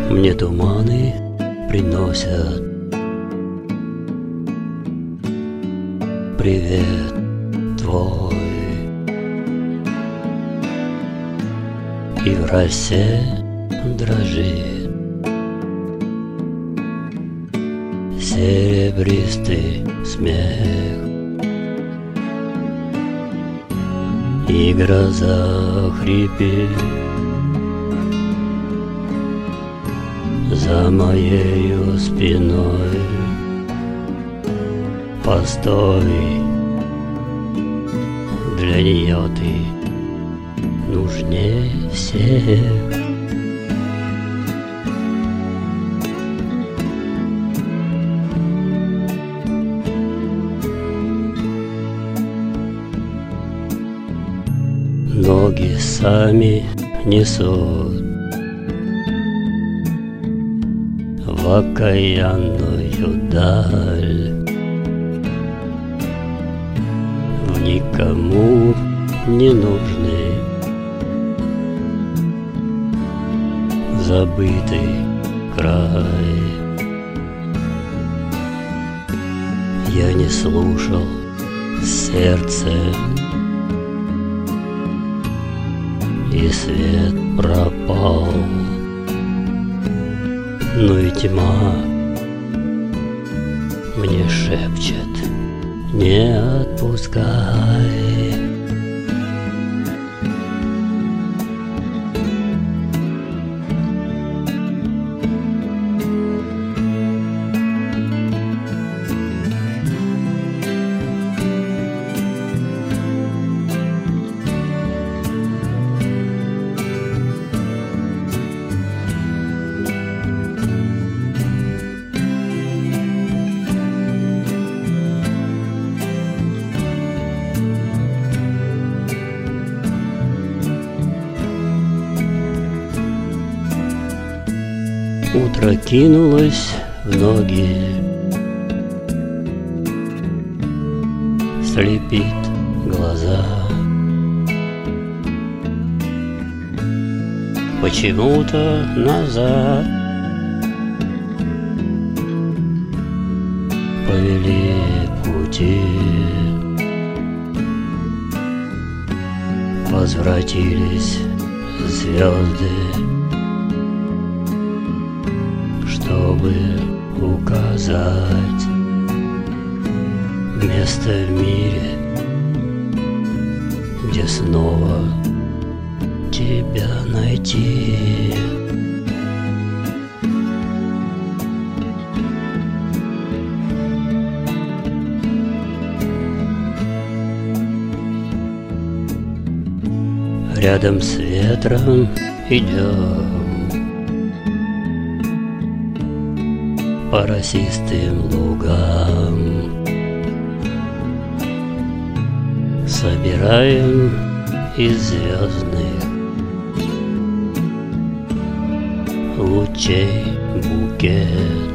Мне туманы приносят привет твой, и в росе дрожит серебристый смех, и гроза хрипит за моею спиной. Постой, для нее ты нужнее всех. Ноги сами несут в окаянную даль, в никому не нужный забытый край. Я не слушал сердце, и свет пропал, но и тьма мне шепчет: не отпускай. Утро кинулось в ноги, слепит глаза. Почему-то назад повели пути, возвратились звезды, чтобы указать место в мире, где снова тебя найти. Рядом с ветром идем по росистым лугам, собираем из звездных лучей букет.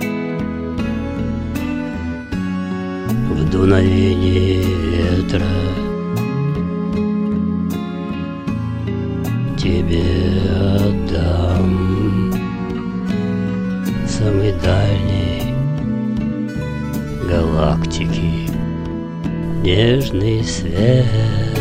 В дуновении ветра тебе отдам самой дальней галактики нежный свет.